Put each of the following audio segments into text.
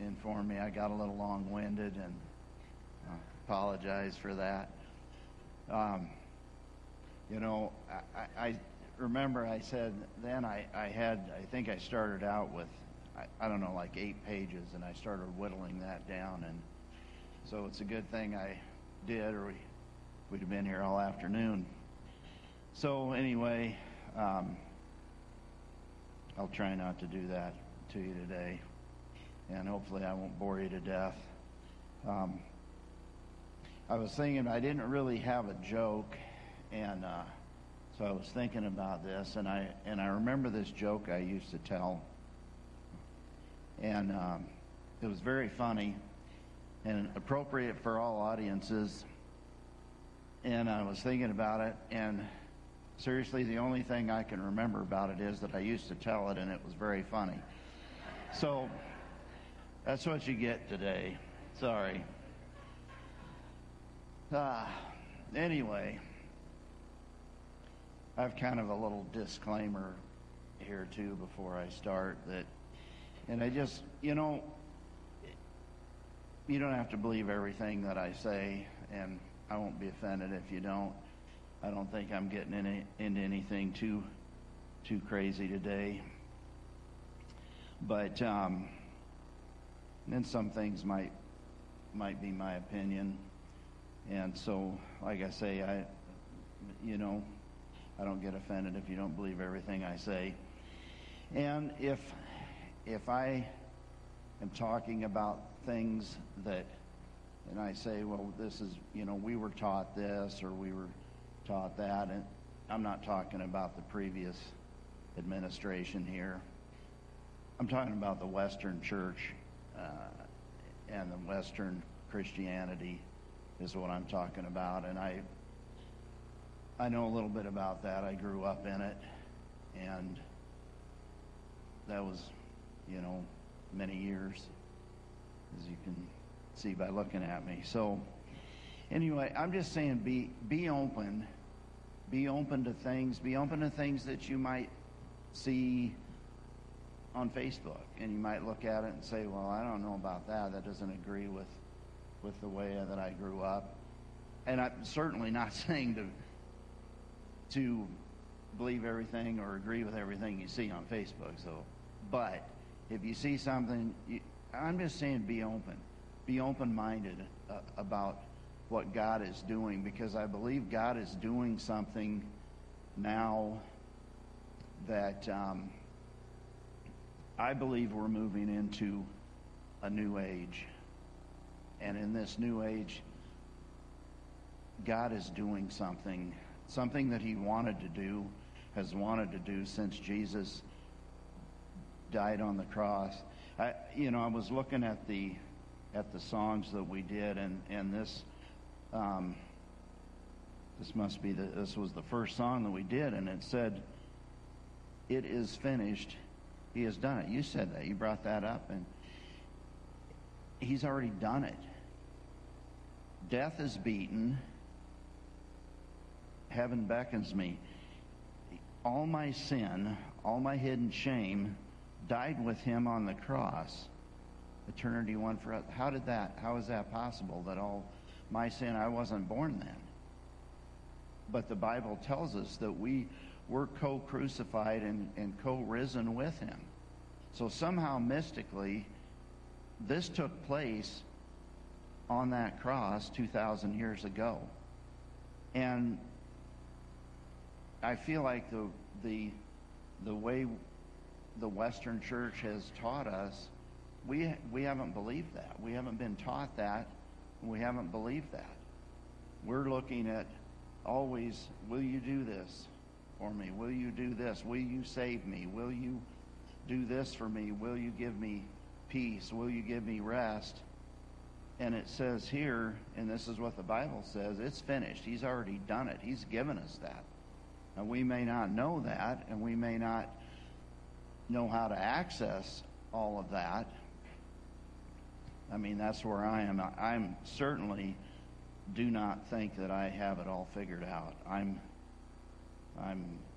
informed me I got a little long-winded, and apologize for that. I remember I said then I think I started out with, I don't know, like 8 pages, and I started whittling that down, and so it's a good thing I did, or we'd have been here all afternoon. So anyway, I'll try not to do that to you today, and hopefully I won't bore you to death. I was thinking I didn't really have a joke, and so I was thinking about this, and I remember this joke I used to tell, and it was very funny and appropriate for all audiences. And I was thinking about it, and seriously, the only thing I can remember about it is that I used to tell it, and it was very funny. So that's what you get today. Sorry. Anyway, I have kind of a little disclaimer here too before I start, and I just, you don't have to believe everything that I say, and I won't be offended if you don't. I don't think I'm getting into anything too crazy today. But then some things might be my opinion. And so, like I say, I don't get offended if you don't believe everything I say. And if I am talking about things and I say, well, this is, we were taught this or we were taught that, and I'm not talking about the previous administration here. I'm talking about the Western Church and the Western Christianity is what I'm talking about, and I know a little bit about that. I grew up in it, and that was, many years, as you can see by looking at me. So anyway, I'm just saying be open. Be open to things. Be open to things that you might see on Facebook, and you might look at it and say, well, I don't know about that. That doesn't agree with the way that I grew up. And I'm certainly not saying to believe everything or agree with everything you see on Facebook. So, but if you see something, I'm just saying be open. Be open-minded about what God is doing, because I believe God is doing something now that I believe we're moving into a new age. And in this new age, God is doing something that He wanted to do, has wanted to do since Jesus died on the cross. I was looking at the songs that we did, and this this was the first song that we did, and it said, "It is finished. He has done it." You said that. You brought that up, and He's already done it. Death is beaten. Heaven beckons me. All my sin, all my hidden shame, died with Him on the cross. Eternity won for us. How is that possible, that all my sin, I wasn't born then? But the Bible tells us that we were co-crucified and co-risen with Him. So somehow mystically, this took place on that cross 2,000 years ago. And I feel like the way the Western Church has taught us, we haven't believed that. We haven't been taught that. We haven't believed that. We're looking at always, will you do this for me? Will you do this? Will you save me? Will you do this for me? Will you give me peace? Will you give me rest? And it says here, and this is what the Bible says, it's finished. He's already done it. He's given us that. Now, we may not know that, and we may not know how to access all of that. I mean, that's where I am. I'm certainly do not think that I have it all figured out. I'm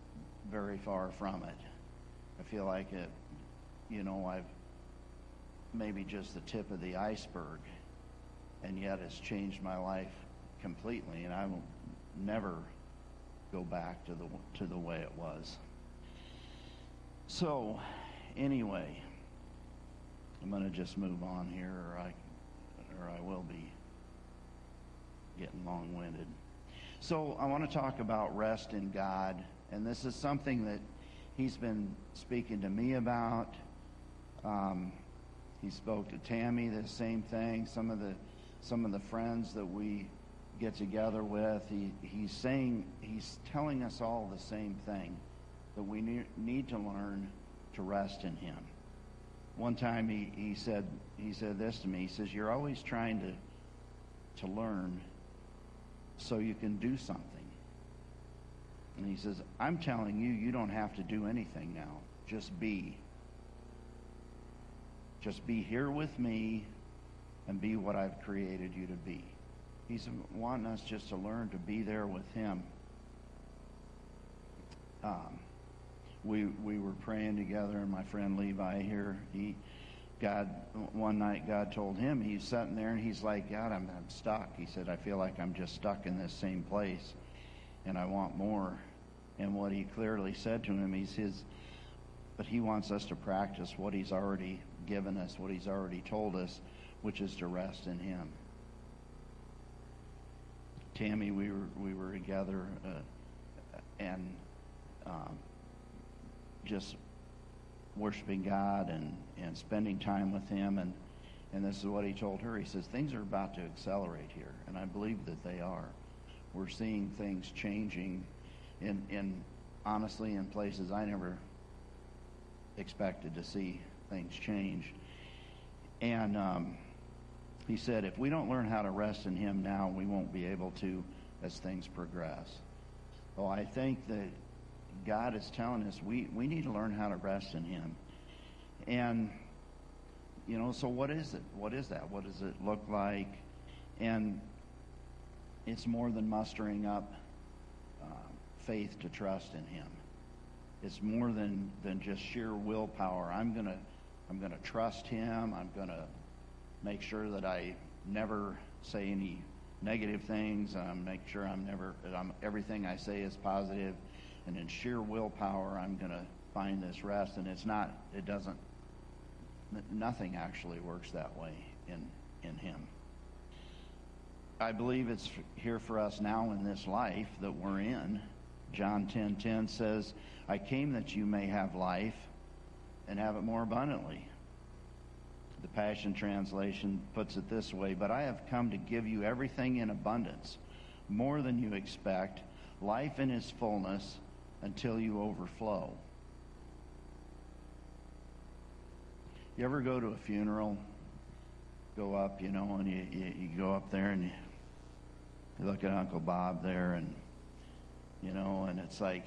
very far from it. I feel like it, maybe just the tip of the iceberg, and yet it's changed my life completely, and I will never go back to the way it was. So, anyway, I'm going to just move on here, or I will be getting long-winded. So, I want to talk about rest in God, and this is something that He's been speaking to me about. He spoke to Tammy, the same thing. Some of the friends that we get together with, he's telling us all the same thing, that we need to learn to rest in Him. One time he said this to me. He says, "You're always trying to learn so you can do something." And he says, "I'm telling you, you don't have to do anything now. Just be. Just be here with me and be what I've created you to be." He's wanting us just to learn to be there with Him. We were praying together, and my friend Levi here, one night God told him, he's sitting there and he's like, "God, I'm stuck." He said, "I feel like I'm just stuck in this same place and I want more." And what He clearly said to him, but He wants us to practice what He's already given us, what He's already told us, which is to rest in Him. Tammy, we were together and just worshiping God and spending time with Him, and this is what He told her. He says, "Things are about to accelerate here," and I believe that they are. We're seeing things changing in honestly in places I never expected to see things change. And he said, if we don't learn how to rest in Him now, we won't be able to as things progress. Well, I think that God is telling us we need to learn how to rest in Him. And, so what is it? What is that? What does it look like? And it's more than mustering up faith to trust in Him. It's more than just sheer willpower. I'm gonna trust Him. I'm gonna make sure that I never say any negative things. Make sure everything I say is positive. And in sheer willpower, I'm gonna find this rest. And nothing actually works that way in Him. I believe it's here for us now in this life that we're in. John 10:10 says, "I came that you may have life and have it more abundantly." The Passion Translation puts it this way, "But I have come to give you everything in abundance, more than you expect, life in its fullness until you overflow." You ever go to a funeral? Go up, and you go up there and you look at Uncle Bob there, and and it's like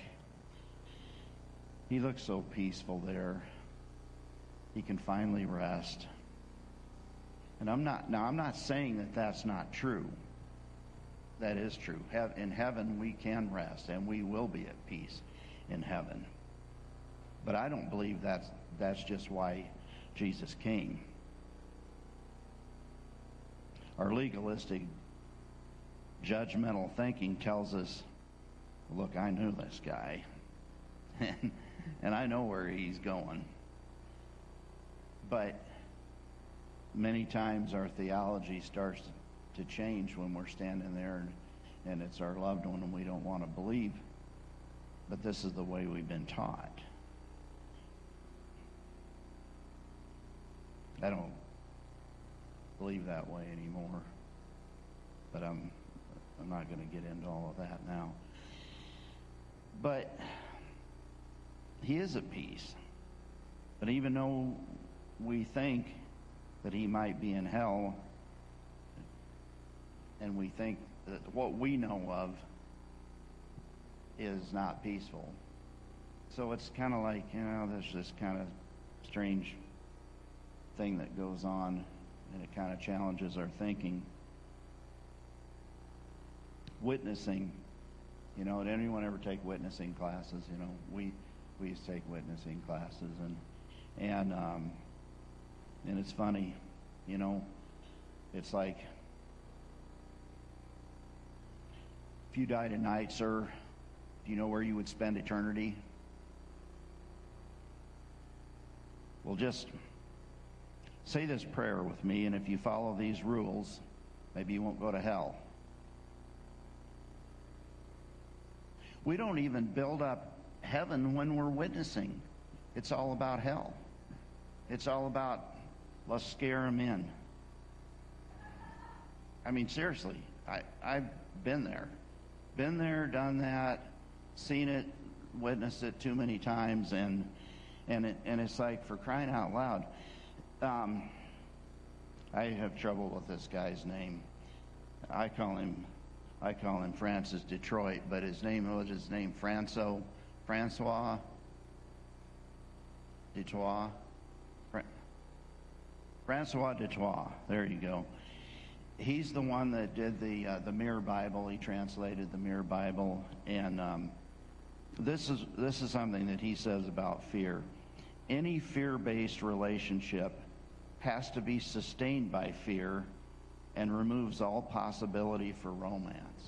he looks so peaceful there. He can finally rest. And I'm not saying that that's not true. That is true. In heaven we can rest, and we will be at peace in heaven. But I don't believe that's just why Jesus came. Our legalistic, judgmental thinking tells us, look, I knew this guy, and I know where he's going. But many times our theology starts to change when we're standing there and it's our loved one and we don't want to believe. But this is the way we've been taught. I don't believe that way anymore. But I'm not going to get into all of that now. But He is at peace. But even though we think that He might be in hell, and we think that what we know of is not peaceful. So it's kind of like, there's this kind of strange thing that goes on, and it kind of challenges our thinking. Witnessing, did anyone ever take witnessing classes? We used to take witnessing classes, and And it's funny, you know, it's like, if you died tonight, sir, do you know where you would spend eternity? Well, just say this prayer with me, and if you follow these rules, maybe you won't go to hell. We don't even build up heaven when we're witnessing. It's all about hell. It's all about, let's scare them in. I mean, seriously, I've been there. Been there, done that, seen it, witnessed it too many times, and it's like, for crying out loud. I have trouble with this guy's name. I call him Francis Detroit, but his name was Francois Detroit. Francois Detroit. There you go. He's the one that did the Mirror Bible. He translated the Mirror Bible, and this is something that he says about fear. Any fear-based relationship has to be sustained by fear and removes all possibility for romance.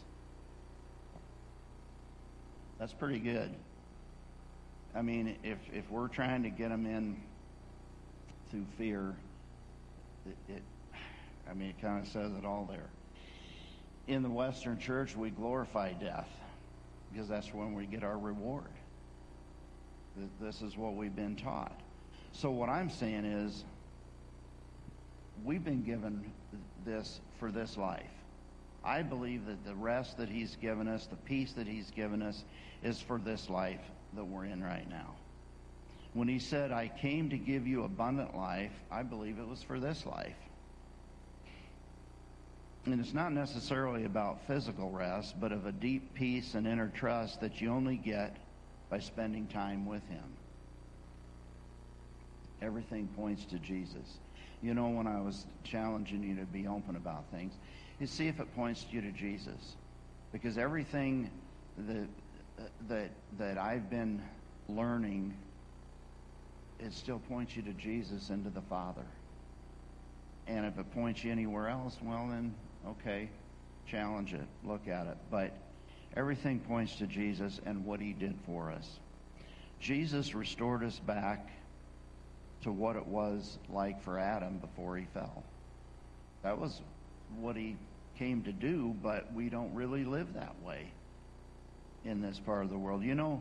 That's pretty good. I mean, if we're trying to get them in through fear, it kind of says it all there. In the Western Church, we glorify death because that's when we get our reward. This is what we've been taught. So what I'm saying is, we've been given this for this life. I believe that the rest that he's given us, the peace that he's given us, is for this life that we're in right now. When he said, I came to give you abundant life, I believe it was for this life. And it's not necessarily about physical rest, but of a deep peace and inner trust that you only get by spending time with him. Everything points to Jesus. You know, when I was challenging you to be open about things, you see if it points you to Jesus. Because everything that I've been learning, it still points you to Jesus and to the Father. And if it points you anywhere else, well then, okay, challenge it, look at it. But everything points to Jesus and what he did for us. Jesus restored us back to what it was like for Adam before he fell. That was what he came to do, but we don't really live that way in this part of the world. You know,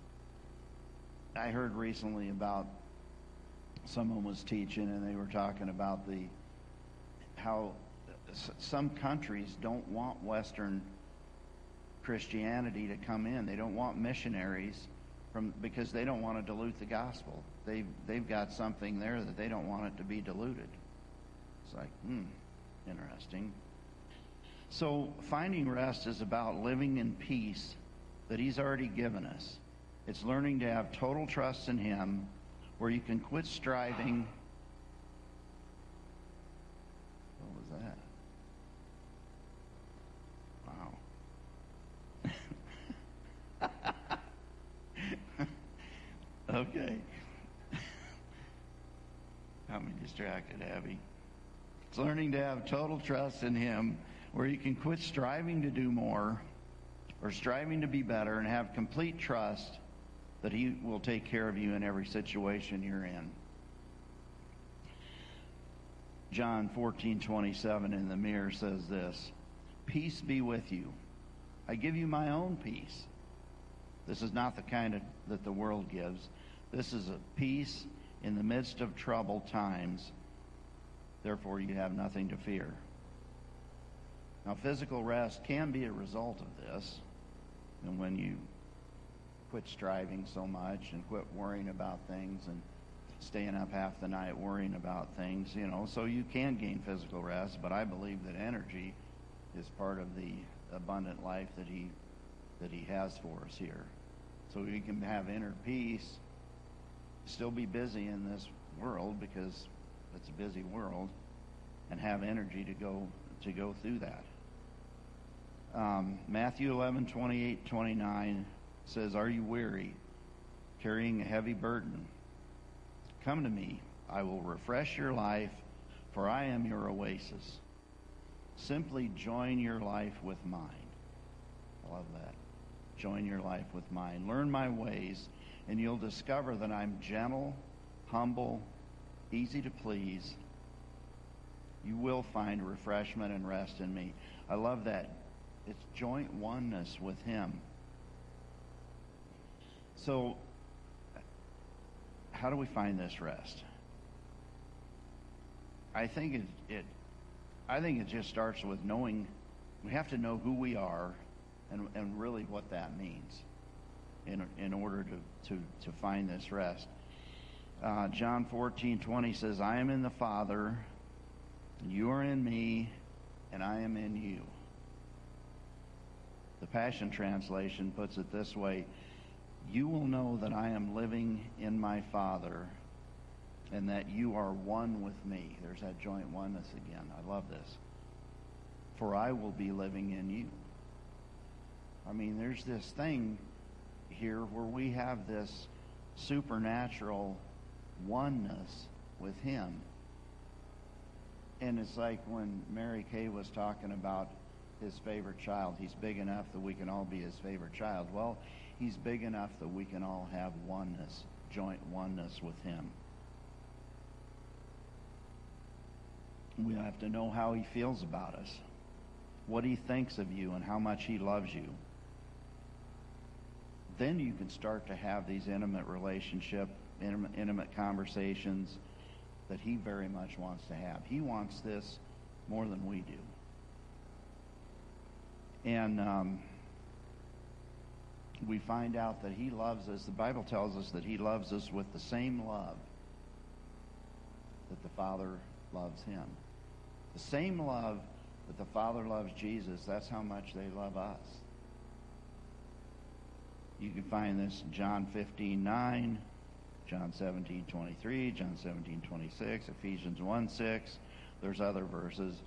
I heard recently about, someone was teaching and they were talking about how some countries don't want Western Christianity to come in. They don't want missionaries because they don't want to dilute the gospel. They've got something there that they don't want it to be diluted. It's like, interesting. So finding rest is about living in peace that he's already given us. It's learning to have total trust in him, where you can quit striving. What was that? Wow. Okay. Got me distracted, Abby. It's learning to have total trust in him, where you can quit striving to do more or striving to be better, and have complete trust that he will take care of you in every situation you're in. John 14:27 in the Mirror says this: Peace be with you. I give you my own peace. This is not the kind that the world gives. This is a peace in the midst of troubled times. Therefore, you have nothing to fear. Now, physical rest can be a result of this. And when you quit striving so much and quit worrying about things and staying up half the night worrying about things, so you can gain physical rest. But I believe that energy is part of the abundant life that he has for us here. So we can have inner peace, still be busy in this world because it's a busy world, and have energy to go through that. Matthew 11:28-29 says, Are you weary, carrying a heavy burden? Come to me, I will refresh your life, for I am your oasis. Simply join your life with mine. I love that. Join your life with mine. Learn my ways, and you'll discover that I'm gentle, humble, easy to please. You will find refreshment and rest in me. I love that. It's joint oneness with him. So, how do we find this rest? I think it just starts with knowing. We have to know who we are, and really what that means, in order to find this rest. John 14:20 says, "I am in the Father, you are in me, and I am in you." The Passion Translation puts it this way: "You will know that I am living in my Father, and that you are one with me." There's that joint oneness again. I love this. "For I will be living in you." I mean, there's this thing here where we have this supernatural oneness with him. And it's like when Mary Kay was talking about his favorite child. He's big enough that we can all be his favorite child. Well, he's big enough that we can all have oneness, joint oneness with him. We have to know how he feels about us, what he thinks of you, and how much he loves you. Then you can start to have these intimate intimate conversations that he very much wants to have. He wants this more than we do. And we find out that he loves us. The Bible tells us that he loves us with the same love that the Father loves him. The same love that the Father loves Jesus, that's how much they love us. You can find this in John 15:9, John 17:23, John 17:26, Ephesians 1:6. There's other verses.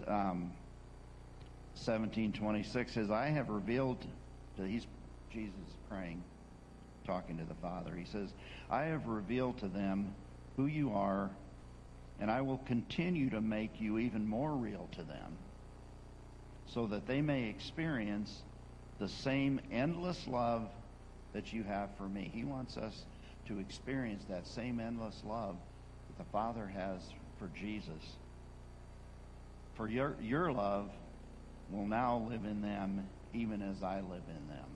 17:26 says, "I have revealed," he's Jesus praying, talking to the Father. He says, "I have revealed to them who you are, and I will continue to make you even more real to them, so that they may experience the same endless love that you have for me." He wants us to experience that same endless love that the Father has for Jesus. "For your love will now live in them, even as I live in them."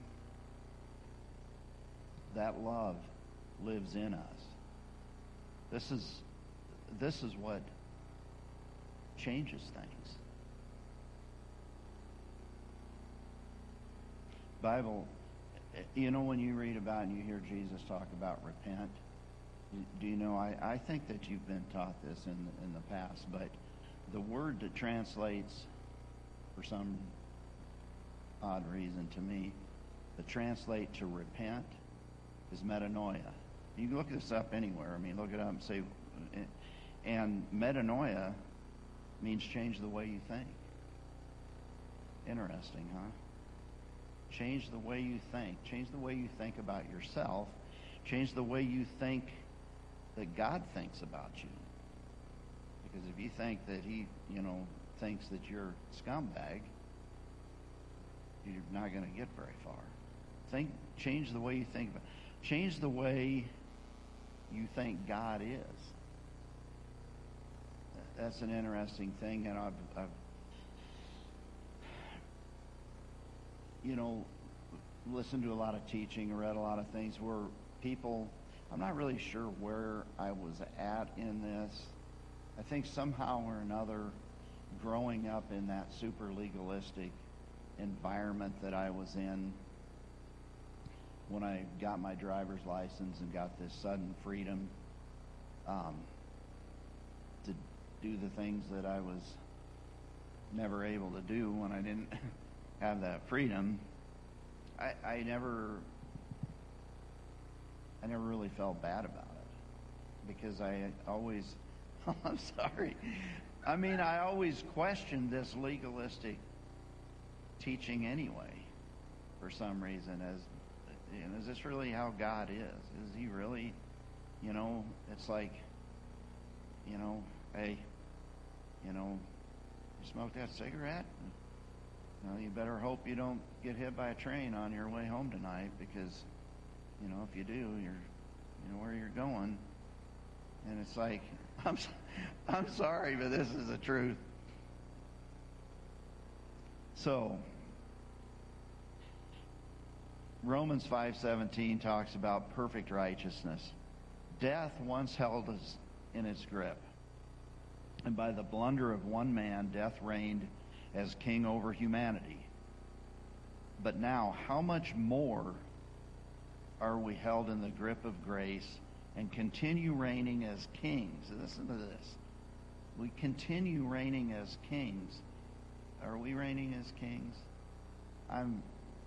That love lives in us. This is what changes things. Bible, when you read about and you hear Jesus talk about repent, do you know, I think that you've been taught this in the past, but the word that translates, for some odd reason to me, that translate to repent is metanoia. You can look this up anywhere. I mean, look it up and say, and metanoia means change the way you think. Interesting, huh? Change the way you think. Change the way you think about yourself. Change the way you think that God thinks about you. Because if you think that he, thinks that you're a scumbag, you're not going to get very far. Change the way you think about. Change the way you think God is. That's an interesting thing, and I've listened to a lot of teaching, read a lot of things where people, I'm not really sure where I was at in this. I think somehow or another, growing up in that super legalistic environment that I was in, when I got my driver's license and got this sudden freedom to do the things that I was never able to do when I didn't have that freedom, I never really felt bad about it, because I always I'm sorry. I mean, I always questioned this legalistic teaching anyway, for some reason. Is this really how God is? Is he really, it's like, hey, you smoke that cigarette? You better hope you don't get hit by a train on your way home tonight, because, if you do, where you're going. And it's like, I'm sorry, but this is the truth. So, Romans 5:17 talks about perfect righteousness. Death once held us in its grip, and by the blunder of one man, death reigned as king over humanity. But now, how much more are we held in the grip of grace and continue reigning as kings? Listen to this. We continue reigning as kings. Are we reigning as kings? I'm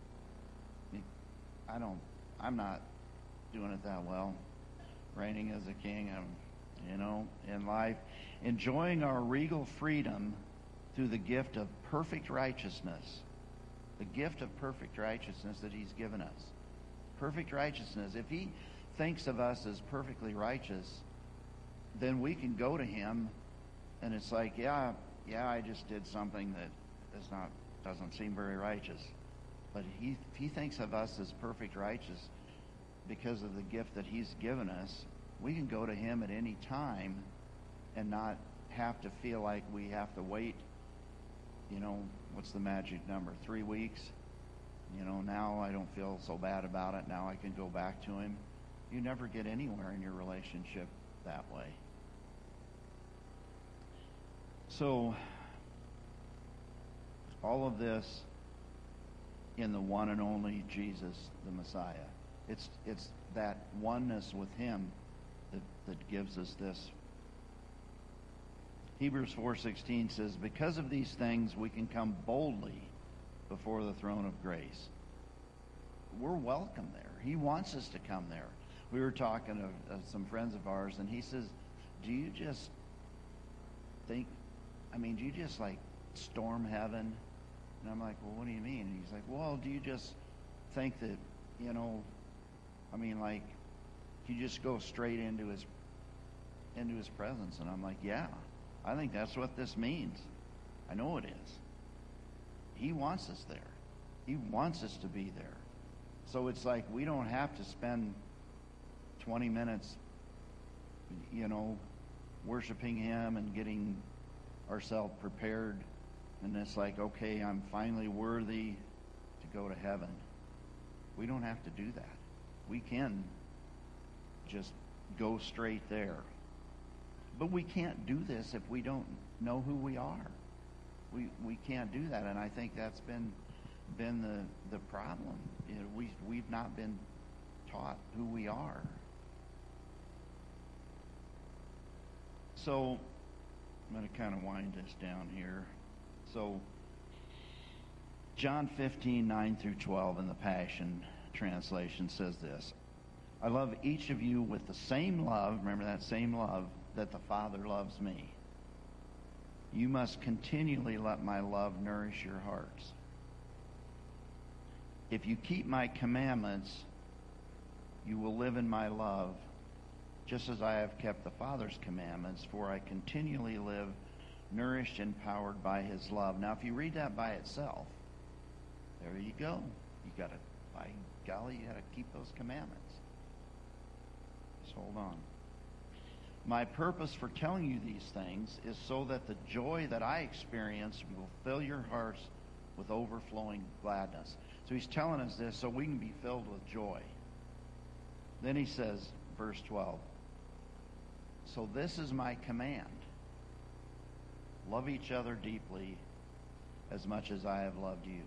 not doing it that well. Reigning as a king, in life, enjoying our regal freedom through the gift of perfect righteousness. The gift of perfect righteousness that He's given us. Perfect righteousness. If He thinks of us as perfectly righteous, then we can go to Him and it's like, yeah, I just did something that doesn't seem very righteous. But if He thinks of us as perfect righteous because of the gift that He's given us, we can go to Him at any time and not have to feel like we have to wait, what's the magic number? 3 weeks? Now I don't feel so bad about it. Now I can go back to Him. You never get anywhere in your relationship that way. So, all of this in the one and only Jesus, the Messiah. It's that oneness with Him that gives us this. Hebrews 4:16 says, because of these things we can come boldly before the throne of grace. We're welcome there. He wants us to come there. We were talking to some friends of ours, and he says, do you just like storm heaven? And I'm like, well, what do you mean? And he's like, well, do you just think that, you just go straight into his presence? And I'm like, yeah, I think that's what this means. I know it is. He wants us there. He wants us to be there. So it's like we don't have to spend 20 minutes, worshiping Him and getting ourselves prepared. And it's like, okay, I'm finally worthy to go to heaven. We don't have to do that. We can just go straight there. But we can't do this if we don't know who we are. We can't do that, and I think that's been the problem. We've not been taught who we are. So I'm going to kind of wind this down here. So John 15:9 through 12 in the Passion Translation says this: I love each of you with the same love, remember that same love, that the Father loves me. You must continually let my love nourish your hearts. If you keep my commandments, you will live in my love, just as I have kept the Father's commandments, for I continually live nourished and powered by His love. Now, if you read that by itself, there you go. By golly, you got to keep those commandments. Just hold on. My purpose for telling you these things is so that the joy that I experience will fill your hearts with overflowing gladness. So He's telling us this so we can be filled with joy. Then He says, verse 12, so this is my command. Love each other deeply as much as I have loved you.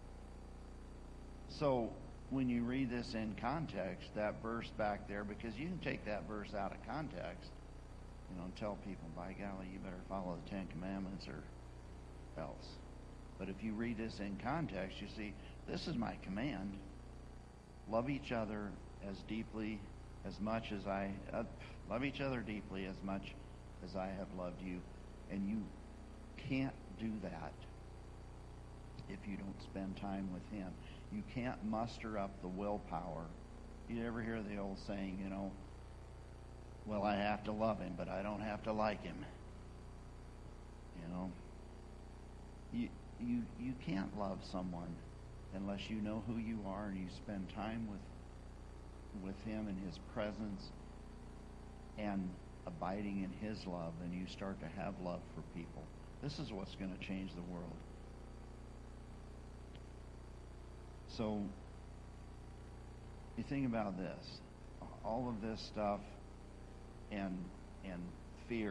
So when you read this in context, that verse back there, because you can take that verse out of context, and tell people, by golly, you better follow the Ten Commandments or else. But if you read this in context, you see, this is my command. Love each other as deeply, as much as love each other deeply as much as I have loved you. And you can't do that if you don't spend time with Him. You can't muster up the willpower. You ever hear the old saying, well, I have to love him, but I don't have to like him. You know, you can't love someone unless you know who you are and you spend time with him in his presence and abiding in his love, and you start to have love for people. This is what's going to change the world. So you think about this, all of this stuff and fear.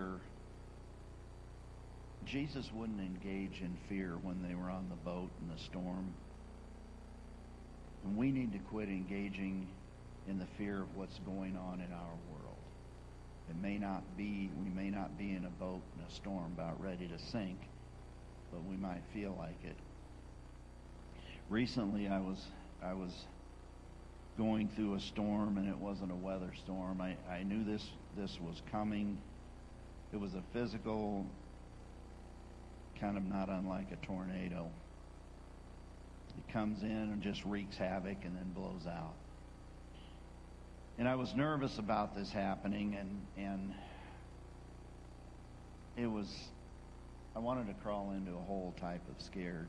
Jesus wouldn't engage in fear when they were on the boat in the storm. And we need to quit engaging in the fear of what's going on in our world. We may not be in a boat in a storm about ready to sink, but we might feel like it. Recently I was going through a storm, and it wasn't a weather storm. I knew this was coming. It was a physical, kind of not unlike a tornado. It comes in and just wreaks havoc and then blows out. And I was nervous about this happening, and it was, I wanted to crawl into a hole type of scared.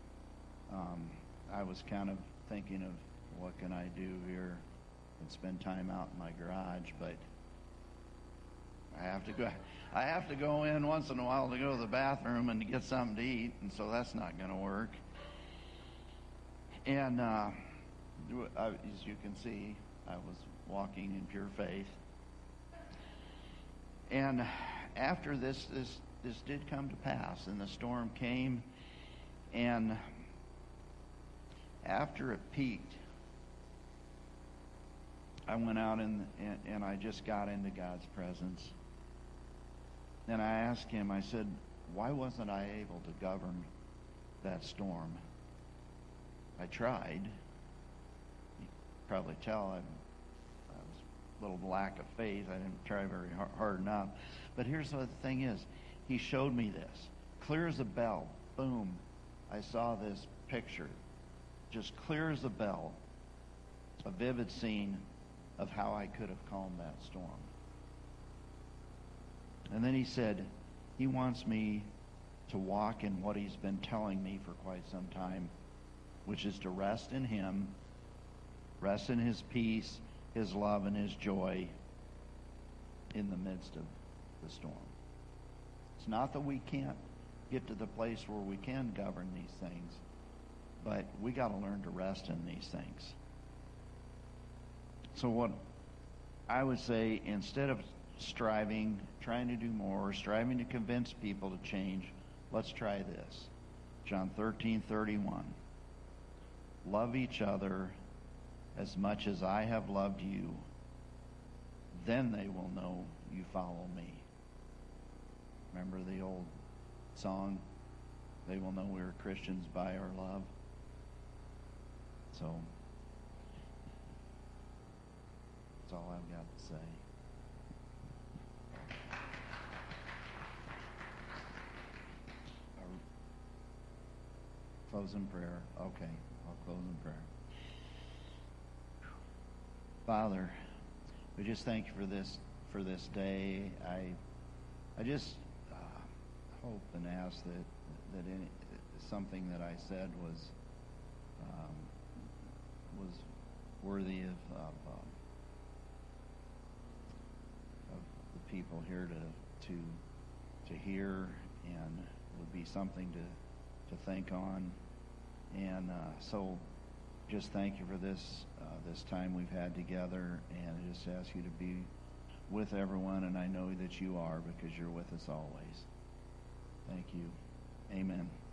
I was kind of thinking of, what can I do here, and spend time out in my garage, but I have to go in once in a while to go to the bathroom and to get something to eat, and so that's not going to work. And as you can see, I was walking in pure faith. And after this did come to pass, and the storm came, and after it peaked, I went out and I just got into God's presence. And I asked him, I said, why wasn't I able to govern that storm? I tried. You can probably tell I was a little lack of faith. I didn't try very hard enough. But here's what the thing is. He showed me this. Clear as a bell. Boom. I saw this picture. Just clear as a bell. A vivid scene of how I could have calmed that storm. And then he said, he wants me to walk in what he's been telling me for quite some time, which is to rest in him, rest in his peace, his love, and his joy in the midst of the storm. It's not that we can't get to the place where we can govern these things, but we got to learn to rest in these things. So what I would say, instead of trying to do more, striving to convince people to change, let's try this. John 13:31. Love each other as much as I have loved you. Then they will know you follow me. Remember the old song? They will know we are Christians by our love. So that's all I've got to say. Close in prayer. Okay, I'll close in prayer. Father, we just thank you for this day. I just hope and ask that something that I said was worthy of the people here to hear, and would be something to think on. And so just thank you for this time we've had together, and I just ask you to be with everyone, and I know that you are, because you're with us always. Thank you. Amen.